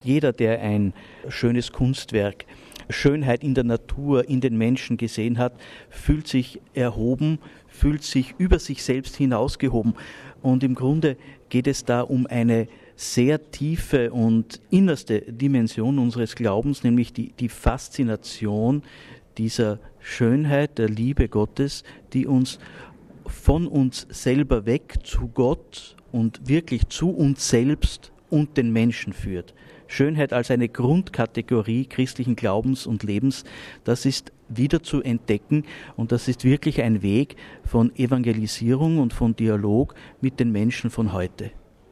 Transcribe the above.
Jeder, der ein schönes Kunstwerk, Schönheit in der Natur, in den Menschen gesehen hat, fühlt sich erhoben, fühlt sich über sich selbst hinausgehoben. Und im Grunde geht es da um eine sehr tiefe und innerste Dimension unseres Glaubens, nämlich die Faszination dieser Schönheit, der Liebe Gottes, die uns von uns selber weg zu Gott und wirklich zu uns selbst und den Menschen führt. Schönheit als eine Grundkategorie christlichen Glaubens und Lebens, das ist wieder zu entdecken und das ist wirklich ein Weg von Evangelisierung und von Dialog mit den Menschen von heute.